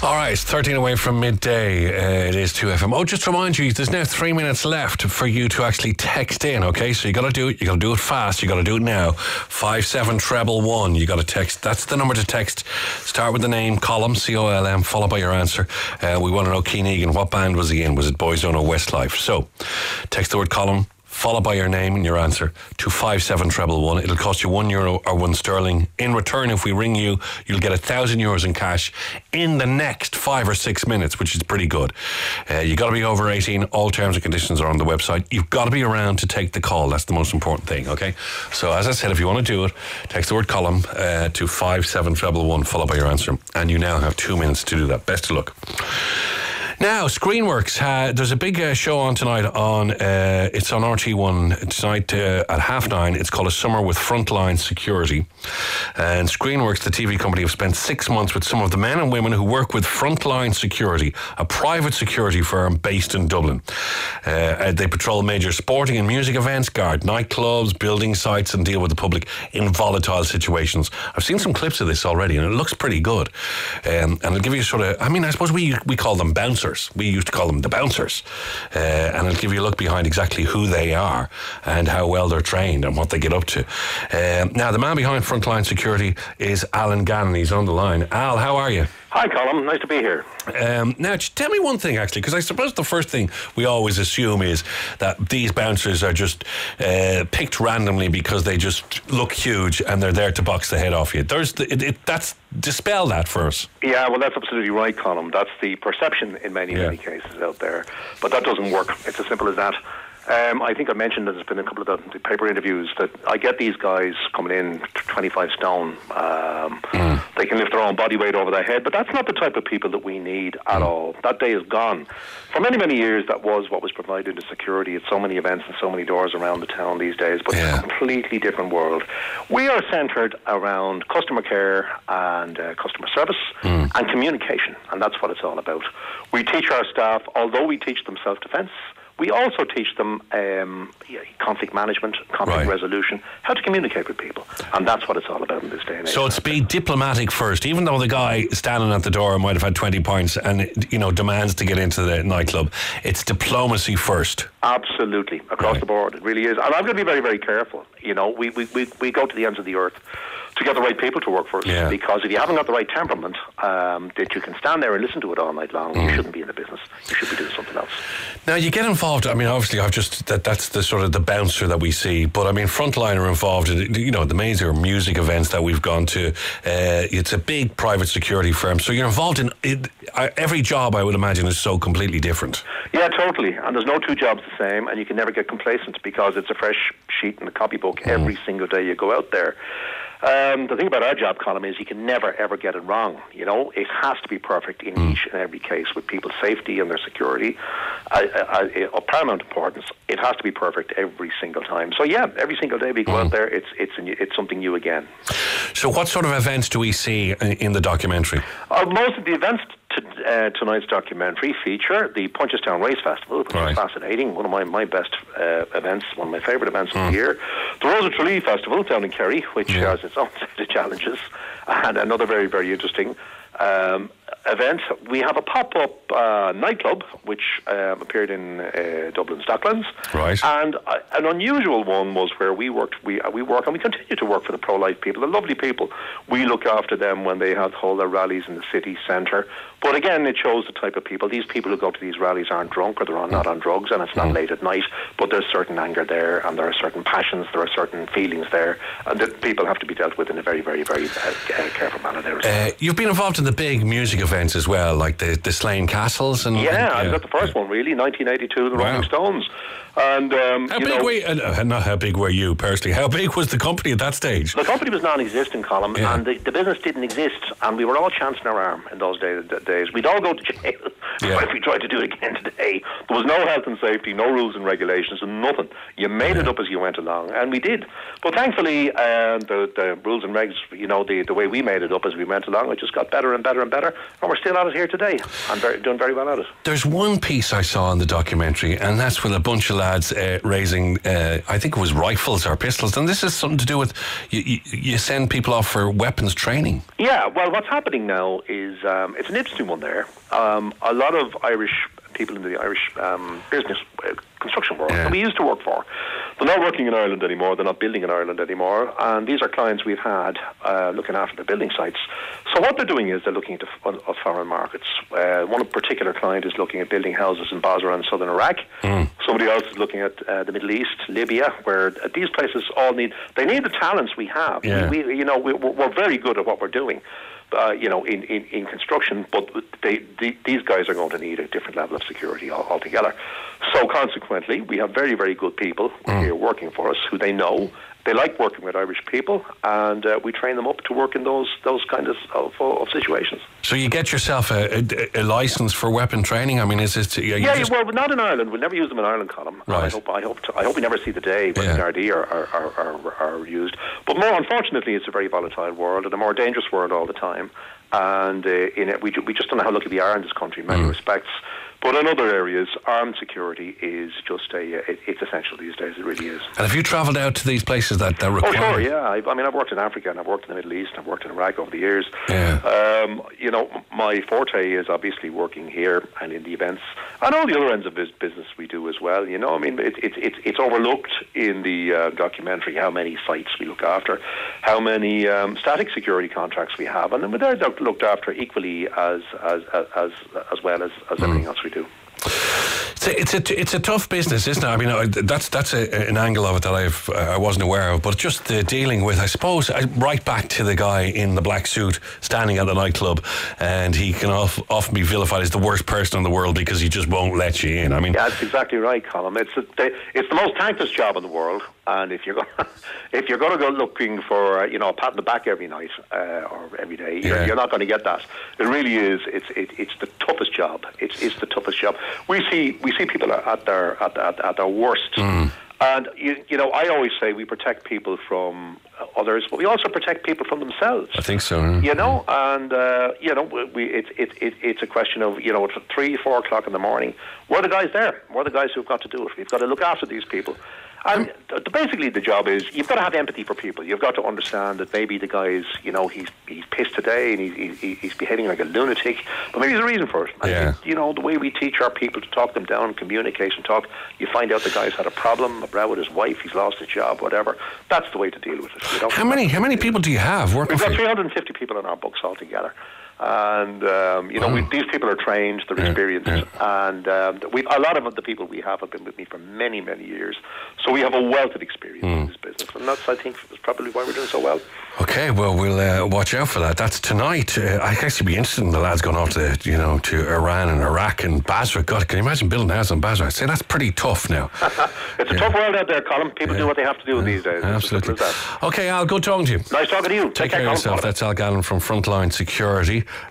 All right, it's 13 away from midday. It is 2FM. Oh, just to remind you, there's now 3 minutes left for you to actually text in, okay? So you got to do it. You got to do it fast. You got to do it now. 57111. You got to text. That's the number to text. Start with the name, column, COLM, followed by your answer. We want to know Keane Egan. What band was he in? Was it Boyzone or Westlife? So text the word column, followed by your name and your answer to 57111. It'll cost you €1 or £1. In return, if we ring you, you'll get €1,000 in cash in the next 5 or 6 minutes, which is pretty good. You got to be over 18. All terms and conditions are on the website. You've got to be around to take the call. That's the most important thing, okay? So as I said, if you want to do it, text the word column to 57111, followed by your answer. And you now have 2 minutes to do that. Best of luck. Now, Screenworks, there's a big show on tonight it's on RT1 tonight at 9:30. It's called A Summer with Frontline Security. And Screenworks, the TV company, have spent 6 months with some of the men and women who work with Frontline Security, a private security firm based in Dublin. They patrol major sporting and music events, guard nightclubs, building sites, and deal with the public in volatile situations. I've seen some clips of this already, and it looks pretty good. And it'll give you I suppose we call them bouncers. We used to call them the bouncers. And it'll give you a look behind exactly who they are and how well they're trained and what they get up to. Now, the man behind Frontline Security is Alan Gannon. He's on the line. Al, how are you? Hi, Colin. Nice to be here. Now, just tell me one thing, actually, because I suppose the first thing we always assume is that these bouncers are just picked randomly because they just look huge and they're there to box the head off you. Dispel that for us. Yeah, well, that's absolutely right, Colin. That's the perception in many cases out there. But that doesn't work. It's as simple as that. I think I mentioned that there's been a couple of the paper interviews that I get these guys coming in 25 stone. They can lift their own body weight over their head, but that's not the type of people that we need at all. That day is gone. For many, many years, that was what was provided to security at so many events and so many doors around the town these days, but it's a completely different world. We are centred around customer care and customer service and communication, and that's what it's all about. We teach our staff, although we teach them self-defence, we also teach them conflict management, conflict resolution, how to communicate with people. And that's what it's all about in this day and age. So it's be diplomatic first, even though the guy standing at the door might have had 20 points and, demands to get into the nightclub. It's diplomacy first. Absolutely. Across the board. It really is. And I'm going to be very, very careful. We go to the ends of the earth to get the right people to work for us. Because if you haven't got the right temperament, that you can stand there and listen to it all night long, you shouldn't be in the business. You should be doing something else. Now, you get involved. I mean, obviously, that's the sort of the bouncer that we see. But I mean, Frontline are involved in, the major music events that we've gone to. It's a big private security firm. So you're involved in it. Every job, I would imagine, is so completely different. Yeah, totally. And there's no two jobs the same, and you can never get complacent because it's a fresh sheet in the copybook every single day you go out there. The thing about our job, Colin, is you can never, ever get it wrong. It has to be perfect in each and every case with people's safety and their security. Of paramount importance, it has to be perfect every single time. So, every single day we go out there, it's something new again. So what sort of events do we see in the documentary? Most of the events tonight's documentary feature the Punchestown Race Festival, which is fascinating, one of my best events, one of my favourite events of the year. The Rose of Tralee Festival down in Kerry, which has its own set of challenges, and another very, very interesting event. We have a pop-up nightclub which appeared in Dublin's Docklands. Right. And an unusual one was where we work and we continue to work for the pro-life people, the lovely people. We look after them when they hold their rallies in the city centre. But again, it shows the type of people. These people who go to these rallies aren't drunk or they're not on drugs, and it's not late at night, but there's certain anger there, and there are certain passions, there are certain feelings there, and that people have to be dealt with in a very, very, very careful manner there. You've been involved in the big music events as well, like the Slane Castles. I got the first one, really, 1982, the Rolling Stones. And how big were you personally? How big was the company at that stage? The company was non-existent, Colin, and the business didn't exist, and we were all chancing our arm in those days. We'd all go to jail if we tried to do it again today. There was no health and safety, no rules and regulations, and nothing. You made it up as you went along, and we did. But thankfully, the rules and regs, the way we made it up as we went along, it just got better and better and better. and we're still at it here today, and doing very well at it. There's one piece I saw in the documentary, and that's with a bunch of lads raising, I think it was rifles or pistols, and this is something to do with you send people off for weapons training. Yeah, well, what's happening now is it's an interesting one there. A lot of Irish people in the Irish business construction world that we used to work for, they're not working in Ireland anymore, they're not building in Ireland anymore, and these are clients we've had looking after the building sites. So what they're doing is they're looking at foreign markets. One particular client is looking at building houses in Basra and southern Iraq. Somebody else is looking at the Middle East, Libya, where these places all need the talents we have. Yeah. We're very good at what we're doing. In construction, but these guys are going to need a different level of security altogether. So consequently, we have very, very good people here working for us who they know. They like working with Irish people, and we train them up to work in those kind of situations. So you get yourself a license for weapon training? I mean, is it? Well, not in Ireland. We'll never use them in Ireland, Colm. Right. I hope we never see the day when RD are used. But more unfortunately, it's a very volatile world and a more dangerous world all the time. And in it, we just don't know how lucky we are in this country in many respects. But in other areas, armed security is just it's essential these days. It really is. And have you travelled out to these places that require? Oh, sure, yeah. I've worked in Africa and I've worked in the Middle East and I've worked in Iraq over the years. Yeah. My forte is obviously working here and in the events and all the other ends of business we do as well. It's overlooked in the documentary how many sites we look after, how many static security contracts we have, and they're looked after equally as well as everything else we do. It's a tough business, isn't it? I mean, that's an angle of it that I wasn't aware of. But just dealing with, I suppose, right back to the guy in the black suit standing at the nightclub, and he can often be vilified as the worst person in the world because he just won't let you in. I mean, yeah, that's exactly right, Colm. It's the most thankless job in the world, and if you're going to go looking for a pat on the back every night or every day, you're not going to get that. It really is. It's the toughest job. It's the toughest job. We see people at their worst, and I always say we protect people from others, but we also protect people from themselves. I think so. And it's a question of at 3-4 o'clock in the morning. We're the guys there. We're the guys who've got to do it. We've got to look after these people. And basically the job is you've got to have empathy for people. You've got to understand that maybe the guy's, he's pissed today and he's behaving like a lunatic, but maybe there's a reason for it. Yeah. The way we teach our people to talk them down, communicate and talk, you find out the guy's had a problem, a row with his wife, he's lost his job, whatever. That's the way to deal with it. How many people do you have working for you? We've got 350 people in our books altogether. And these people are trained, they're experienced, and a lot of the people we have been with me for many, many years. So we have a wealth of experience in this business, and that's, I think, is probably why we're doing so well. Okay, well, we'll watch out for that. That's tonight. I'd actually be interested in the lads going off to Iran and Iraq and Basra. God, can you imagine building a house in Basra? I'd say that's pretty tough now. It's a tough world out there, Colm. People do what they have to do these days. Absolutely. Okay, Al, good talking to you. Nice talking to you. Take care of yourself. That's Al Gallen from Frontline Security.